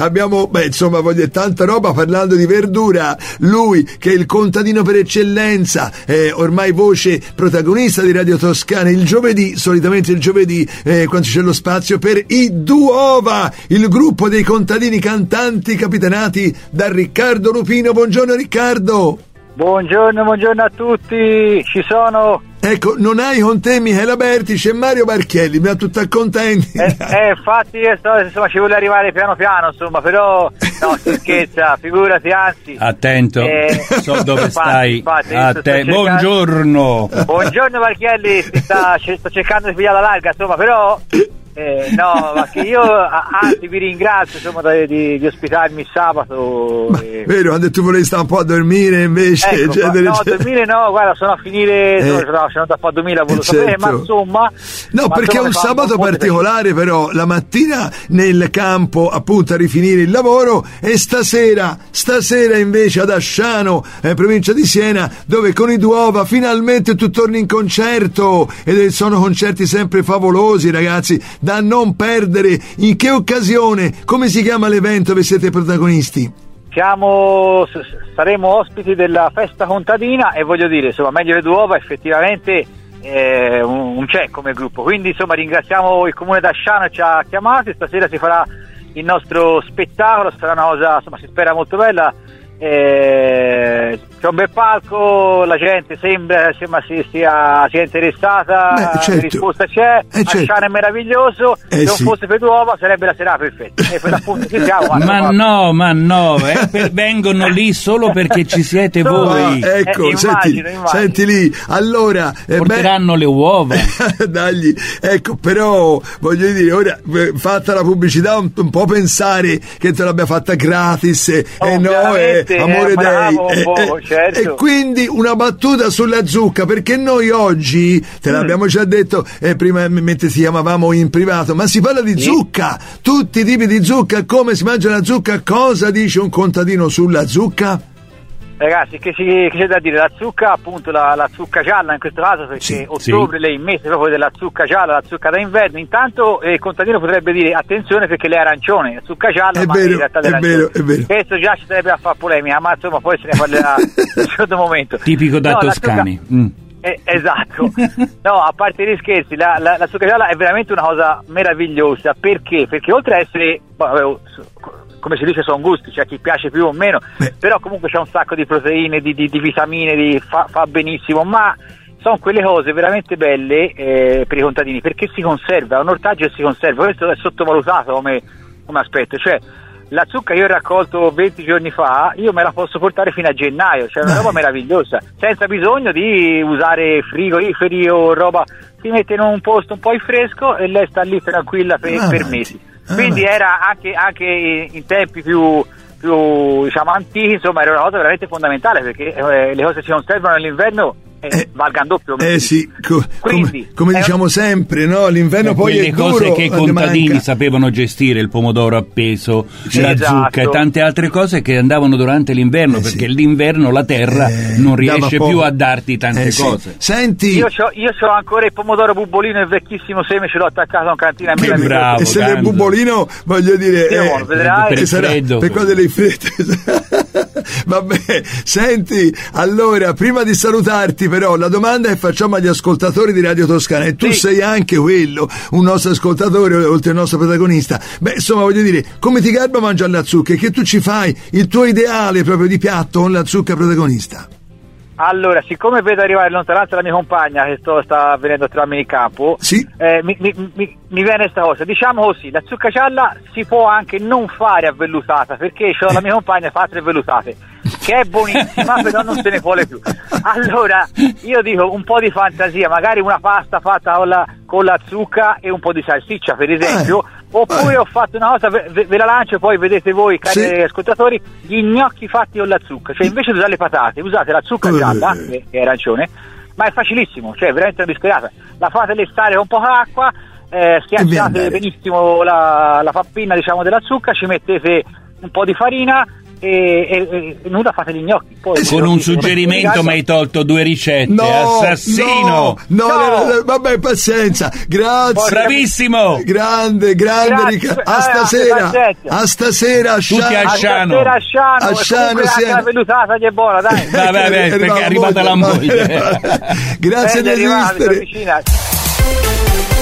abbiamo, voglio tanta roba. Parlando di verdura, lui che è il contadino per eccellenza, ormai voce protagonista di Radio Toscana il giovedì, solitamente il giovedì, quando c'è lo spazio per i Duova, il gruppo dei contadini cantanti capitanati da Riccardo Lupino. Buongiorno Riccardo. Buongiorno a tutti, ci sono. Ecco, non hai con te Michela Berti, c'è Mario Barchielli, mi ha tutta contenti. Infatti insomma ci vuole arrivare piano piano, insomma, però no, si scherza, figurati, anzi. Attento, so dove stai. Buongiorno Barchielli, sto cercando di pigliare la larga, insomma, però no, ma che io anzi vi ringrazio, insomma, di ospitarmi sabato. Vero, quando tu volevi stare un po' a dormire invece, ecco, dormire no, guarda, sono a finire, sono da qua a 2000, volevo sapere, ma insomma. No, perché è un sabato particolare, però, la mattina nel campo, appunto, a rifinire il lavoro, e stasera invece ad Asciano, provincia di Siena, dove con i Duova finalmente tu torni in concerto, ed sono concerti sempre favolosi, ragazzi, da non perdere. In che occasione? Come si chiama l'evento dove siete protagonisti? Saremo ospiti della festa contadina, e voglio dire, insomma, meglio le Duova effettivamente un c'è come gruppo, quindi insomma ringraziamo il comune d'Asciano che ci ha chiamati. Stasera si farà il nostro spettacolo, sarà una cosa, insomma, si spera molto bella. C'è un bel palco, la gente sembra sia interessata. Certo. La risposta c'è, Asciano è meraviglioso, se non fosse per Duova sarebbe la serata perfetta, e per l'appunto ci siamo. ma no, vengono lì solo perché ci siete voi. Ecco, immagino. Senti lì, allora porteranno le uova. Dagli, ecco, però voglio dire, ora fatta la pubblicità, un po' pensare che te l'abbia fatta gratis, amore dei, certo. E quindi una battuta sulla zucca, perché noi oggi te l'abbiamo già detto prima, mentre si chiamavamo in privato, ma si parla di zucca, tutti i tipi di zucca, come si mangia la zucca. Cosa dice un contadino sulla zucca? Ragazzi, che c'è da dire? La zucca, appunto, la zucca gialla in questo caso, perché ottobre lei mese proprio della zucca gialla, la zucca da inverno. Intanto il contadino potrebbe dire attenzione perché lei è arancione, la zucca gialla, ma in realtà è vero. Questo già ci sarebbe a fare polemica, ma insomma poi se ne parlerà in un certo momento. Tipico da toscani. Esatto. No, a parte gli scherzi, la zucca gialla è veramente una cosa meravigliosa. Perché? Perché oltre a essere, come si dice, sono gusti, c'è chi piace più o meno, però comunque c'è un sacco di proteine, di vitamine, fa benissimo, ma sono quelle cose veramente belle per i contadini, perché si conserva, è un ortaggio e si conserva. Questo è sottovalutato come aspetto, cioè la zucca io ho raccolto 20 giorni fa, io me la posso portare fino a gennaio, cioè una roba meravigliosa, senza bisogno di usare frigoriferi o roba, si mette in un posto un po' in fresco e lei sta lì tranquilla per mesi. Quindi era anche in tempi più diciamo antichi, insomma, era una cosa veramente fondamentale, perché le cose si conservano nell'inverno valgano doppio. Sì, come diciamo sempre, no? L'inverno poi è duro. Cose che i contadini sapevano gestire, il pomodoro appeso, la zucca e tante altre cose che andavano durante l'inverno, perché l'inverno la terra non riesce più a darti tante cose. Senti, io c'ho ancora il pomodoro bubolino, il vecchissimo seme, ce l'ho attaccato a un cantina. Che bravo, e se il bubolino, voglio dire, vedrai, per quello delle frette. Vabbè, senti, allora, prima di salutarti, però, la domanda che facciamo agli ascoltatori di Radio Toscana, e tu sei anche quello, un nostro ascoltatore, oltre al nostro protagonista. Insomma, voglio dire, come ti garba mangiare la zucca? E che tu ci fai il tuo ideale proprio di piatto con la zucca protagonista? Allora, siccome vedo arrivare in lontananza la mia compagna che sta venendo a trovarmi in campo, mi viene questa cosa. Diciamo così, la zucca gialla si può anche non fare avvellutata, perché c'ho la mia compagna fa 3 vellutate, che è buonissima, però non se ne vuole più. Allora, io dico un po' di fantasia, magari una pasta fatta con la zucca e un po' di salsiccia, per esempio. Oppure ho fatto una cosa, ve la lancio e poi vedete voi, cari ascoltatori, gli gnocchi fatti con la zucca. Cioè, invece di usare le patate, usate la zucca gialla, che è arancione, ma è facilissimo, cioè veramente una disperata. La fate lessare con poca acqua, schiacciate benissimo la pappina, diciamo, della zucca, ci mettete un po' di farina, e nuda fate gli gnocchi. Poi con un suggerimento mi hai tolto 2 ricette. Assassino! No, vabbè, pazienza. Grazie. Bravissimo. Grande. A stasera. Tutti a Sciano. A Sciano, la vellutata gli è buona, dai. Vabbè, perché è arrivata la moglie. Grazie di esistere.